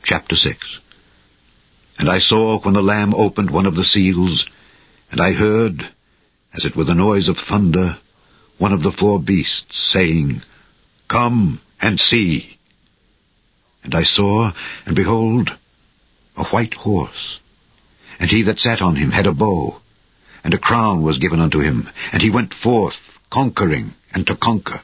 Chapter 6. And I saw when the Lamb opened one of the seals, and I heard, as it were the noise of thunder, one of the four beasts saying, Come and see. And I saw, and behold, a white horse, and he that sat on him had a bow, and a crown was given unto him, and he went forth, conquering and to conquer.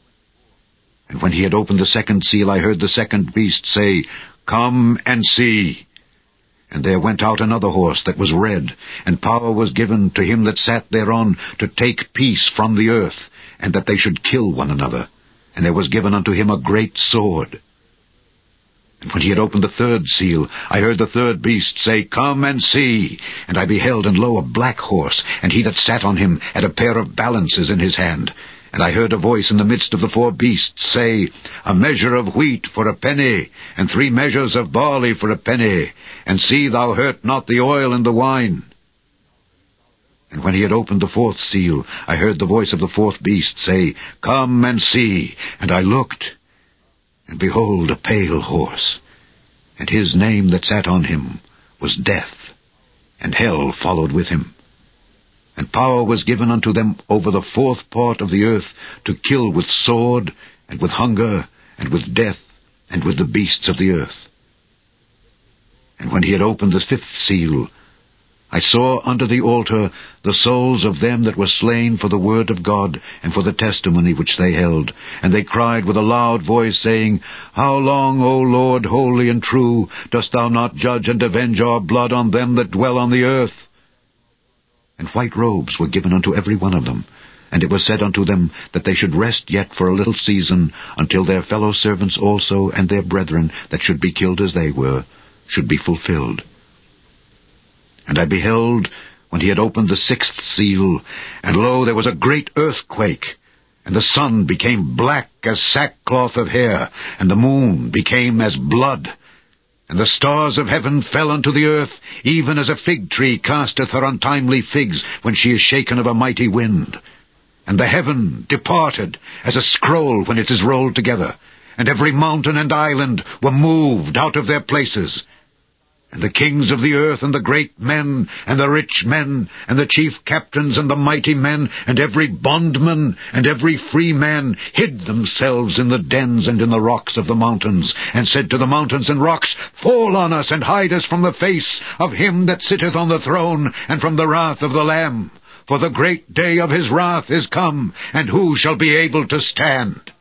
And when he had opened the second seal, I heard the second beast say, Come and see. And there went out another horse that was red, and power was given to him that sat thereon to take peace from the earth, and that they should kill one another. And there was given unto him a great sword. And when he had opened the third seal, I heard the third beast say, Come and see. And I beheld, and lo, a black horse, and he that sat on him had a pair of balances in his hand. And I heard a voice in the midst of the four beasts say, A measure of wheat for a penny, and 3 measures of barley for a penny, and see thou hurt not the oil and the wine. And when he had opened the fourth seal, I heard the voice of the fourth beast say, Come and see. And I looked, and behold, a pale horse, and his name that sat on him was Death, and hell followed with him. And power was given unto them over the fourth part of the earth to kill with sword, and with hunger, and with death, and with the beasts of the earth. And when he had opened the fifth seal, I saw under the altar the souls of them that were slain for the word of God, and for the testimony which they held. And they cried with a loud voice, saying, How long, O Lord, holy and true, dost thou not judge and avenge our blood on them that dwell on the earth? And white robes were given unto every one of them. And it was said unto them that they should rest yet for a little season, until their fellow servants also and their brethren that should be killed as they were, should be fulfilled. And I beheld, when he had opened the sixth seal, and lo, there was a great earthquake, and the sun became black as sackcloth of hair, and the moon became as blood. And the stars of heaven fell unto the earth, even as a fig tree casteth her untimely figs when she is shaken of a mighty wind. And the heaven departed, as a scroll when it is rolled together, and every mountain and island were moved out of their places. And the kings of the earth, and the great men, and the rich men, and the chief captains, and the mighty men, and every bondman, and every free man, hid themselves in the dens and in the rocks of the mountains, and said to the mountains and rocks, Fall on us, and hide us from the face of him that sitteth on the throne, and from the wrath of the Lamb. For the great day of his wrath is come, and who shall be able to stand?